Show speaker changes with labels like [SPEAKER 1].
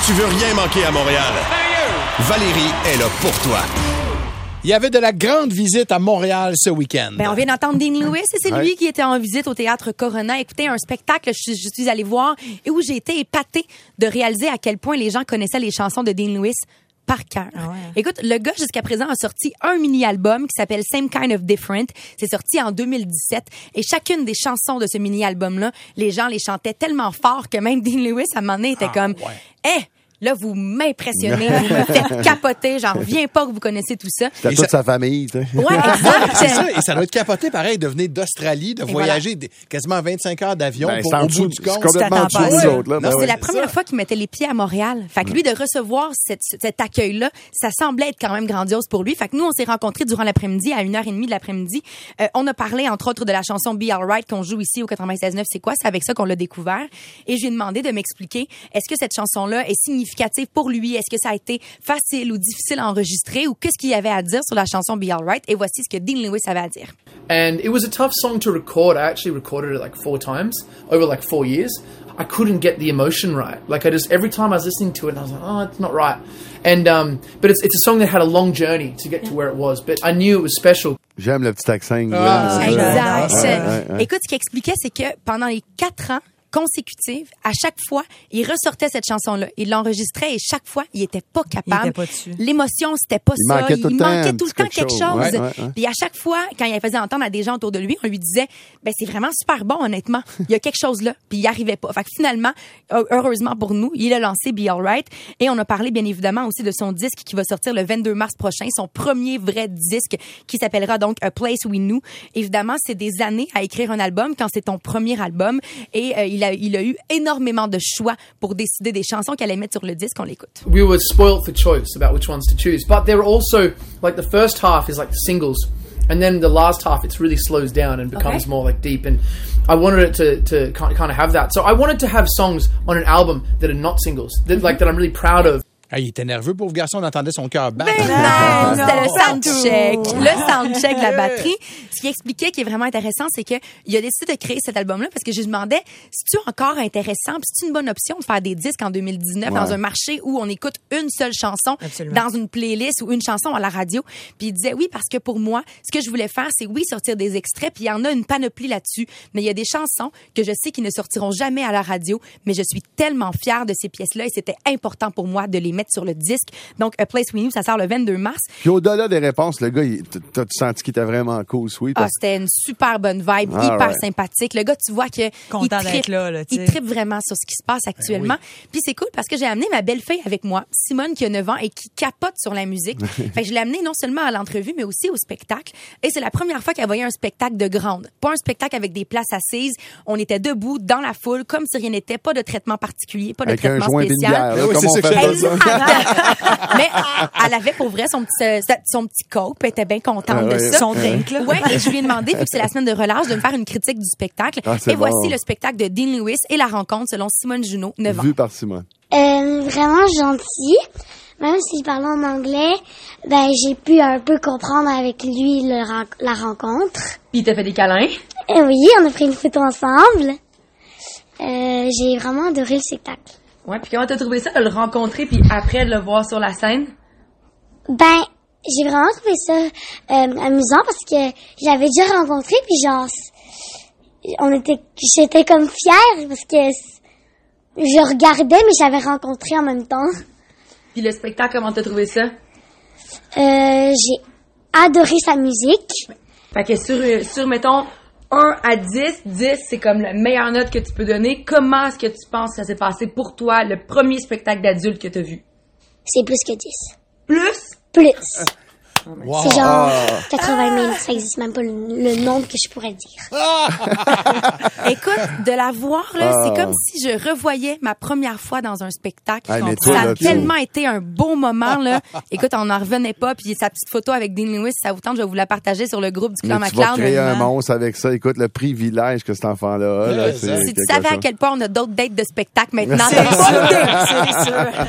[SPEAKER 1] Tu veux rien manquer à Montréal? Valérie est là pour toi.
[SPEAKER 2] Il y avait de la grande visite à Montréal ce week-end.
[SPEAKER 3] On vient d'entendre Dean Lewis et c'est lui qui était en visite au Théâtre Corona. Écoutez, un spectacle je suis allée voir et où j'ai été épatée de réaliser à quel point les gens connaissaient les chansons de Dean Lewis par cœur. Écoute, le gars, jusqu'à présent, a sorti un mini-album qui s'appelle Same Kind of Different. C'est sorti en 2017. Et chacune des chansons de ce mini-album-là, les gens les chantaient tellement fort que même Dean Lewis, à un moment donné, était comme « là, vous m'impressionnez, vous me faites capoter, j'en reviens pas que vous connaissez tout ça. »
[SPEAKER 4] C'était toute sa famille, tu sais.
[SPEAKER 3] Ouais, exact.
[SPEAKER 2] C'est ça, et ça doit être capoté pareil de venir d'Australie, de voyager quasiment 25 heures d'avion pour au bout du compte.
[SPEAKER 4] C'est complètement en dessous de nous autres, là.
[SPEAKER 3] C'est la première fois qu'il mettait les pieds à Montréal. Fait que lui, de recevoir cet accueil-là, ça semblait être quand même grandiose pour lui. Fait que nous, on s'est rencontrés durant l'après-midi, à 1h30 de l'après-midi. On a parlé, entre autres, de la chanson Be Alright qu'on joue ici au 96.9. C'est quoi? C'est avec ça qu'on l'a découvert. Et je lui ai demandé de m'expliquer, est-ce que cette chanson-là est significative pour lui? Est-ce que ça a été facile ou difficile à enregistrer? Ou qu'est-ce qu'il y avait à dire sur la chanson Be Alright? Et voici ce que Dean Lewis avait à dire.
[SPEAKER 5] And it was a tough song to record. I actually recorded it like 4 times over like 4 years. I couldn't get the emotion right. Like every time I was listening to it, I was like, oh, it's not right. And, but it's a song that had a long journey to get to where it was. But I knew it was special.
[SPEAKER 4] J'aime le petit accent.
[SPEAKER 3] Exact. Écoute, ce qu'il expliquait, c'est que pendant les 4 ans consécutives, à chaque fois, il ressortait cette chanson-là. Il l'enregistrait et chaque fois, il était pas capable.
[SPEAKER 6] Il était pas dessus.
[SPEAKER 3] L'émotion, c'était pas ça.
[SPEAKER 4] Il manquait tout le temps
[SPEAKER 3] quelque chose. Puis à chaque fois, quand il faisait entendre à des gens autour de lui, on lui disait, c'est vraiment super bon, honnêtement. Il y a quelque chose là. Puis il y arrivait pas. Fait que finalement, heureusement pour nous, il a lancé Be Alright. Et on a parlé, bien évidemment, aussi de son disque qui va sortir le 22 mars prochain. Son premier vrai disque qui s'appellera donc A Place We Knew. Évidemment, c'est des années à écrire un album quand c'est ton premier album. Et il a eu énormément de choix pour décider des chansons qu'elle allait mettre sur le disque. On l'écoute.
[SPEAKER 5] We were spoiled for choice about which ones to choose, but there were also like the first half is like the singles, and then the last half it really slows down and becomes more like deep. And I wanted it to kind of have that. So I wanted to have songs on an album that are not singles, that I'm really proud of.
[SPEAKER 2] Il était nerveux, pauvre garçon, on entendait son cœur battre.
[SPEAKER 3] Non, c'était le soundcheck. Le soundcheck de la batterie. Ce qui expliquait, qui est vraiment intéressant, c'est qu'il a décidé de créer cet album-là parce que je lui demandais, c'est-tu encore intéressant, puis c'est une bonne option de faire des disques en 2019 dans un marché où on écoute une seule chanson dans une playlist ou une chanson à la radio. Puis il disait oui, parce que pour moi, ce que je voulais faire, c'est sortir des extraits, puis il y en a une panoplie là-dessus, mais il y a des chansons que je sais qui ne sortiront jamais à la radio, mais je suis tellement fière de ces pièces-là et c'était important pour moi de les mettre sur le disque. Donc, A Place We Knew, ça sort le 22 mars.
[SPEAKER 4] Puis au-delà des réponses, le gars, t'as-tu senti qu'il était vraiment cool, sweet?
[SPEAKER 3] C'était une super bonne vibe, hyper sympathique. Le gars, tu vois que il trippe vraiment sur ce qui se passe actuellement. Puis c'est cool parce que j'ai amené ma belle-fille avec moi, Simone, qui a 9 ans et qui capote sur la musique. Fait que je l'ai amenée non seulement à l'entrevue, mais aussi au spectacle. Et c'est la première fois qu'elle voyait un spectacle de grande. Pas un spectacle avec des places assises. On était debout, dans la foule, comme si rien n'était. Pas de traitement particulier, pas de
[SPEAKER 4] avec
[SPEAKER 3] traitement
[SPEAKER 4] un joint
[SPEAKER 3] spécial.
[SPEAKER 4] Bière, comment on fait ça?
[SPEAKER 3] Mais elle avait pour vrai son petit cope, elle était bien contente de ça.
[SPEAKER 6] Son drink, là.
[SPEAKER 3] Ouais, et je lui ai demandé, vu que c'est la semaine de relâche, de me faire une critique du spectacle. Et voici le spectacle de Dean Lewis et la rencontre selon Simone Junot, 9 ans.
[SPEAKER 4] Vu par Simone.
[SPEAKER 7] Vraiment gentil. Même s'il parlait en anglais, j'ai pu un peu comprendre avec lui la rencontre.
[SPEAKER 3] Puis il t'a fait des câlins?
[SPEAKER 7] Oui, on a pris une photo ensemble. J'ai vraiment adoré le spectacle.
[SPEAKER 3] Ouais, puis comment t'as trouvé ça de le rencontrer puis après de le voir sur la scène?
[SPEAKER 7] J'ai vraiment trouvé ça amusant parce que j'avais déjà rencontré puis j'étais comme fière parce que je regardais mais j'avais rencontré en même temps.
[SPEAKER 3] Puis le spectacle, comment t'as trouvé ça?
[SPEAKER 7] J'ai adoré sa musique.
[SPEAKER 3] Fait que sur mettons 1 à 10, 10 c'est comme la meilleure note que tu peux donner. Comment est-ce que tu penses que ça s'est passé pour toi, le premier spectacle d'adulte que tu as vu?
[SPEAKER 7] C'est plus que 10.
[SPEAKER 3] Plus?
[SPEAKER 7] Plus.
[SPEAKER 2] Wow.
[SPEAKER 7] C'est genre 80 000, ça existe même pas le nombre que je pourrais dire.
[SPEAKER 3] Écoute, de la voir, là, c'est comme si je revoyais ma première fois dans un spectacle.
[SPEAKER 4] Hey,
[SPEAKER 3] ça a tellement été un beau moment, là. Écoute, on n'en revenait pas, puis sa petite photo avec Dean Lewis, ça vous tente, je vais vous la partager sur le groupe du Clan MacLeod.
[SPEAKER 4] Tu vas créer un monstre avec ça. Écoute, le privilège que cet enfant-là a, là,
[SPEAKER 3] si tu savais à quel point on a d'autres dates de spectacle maintenant,
[SPEAKER 6] c'est sûr.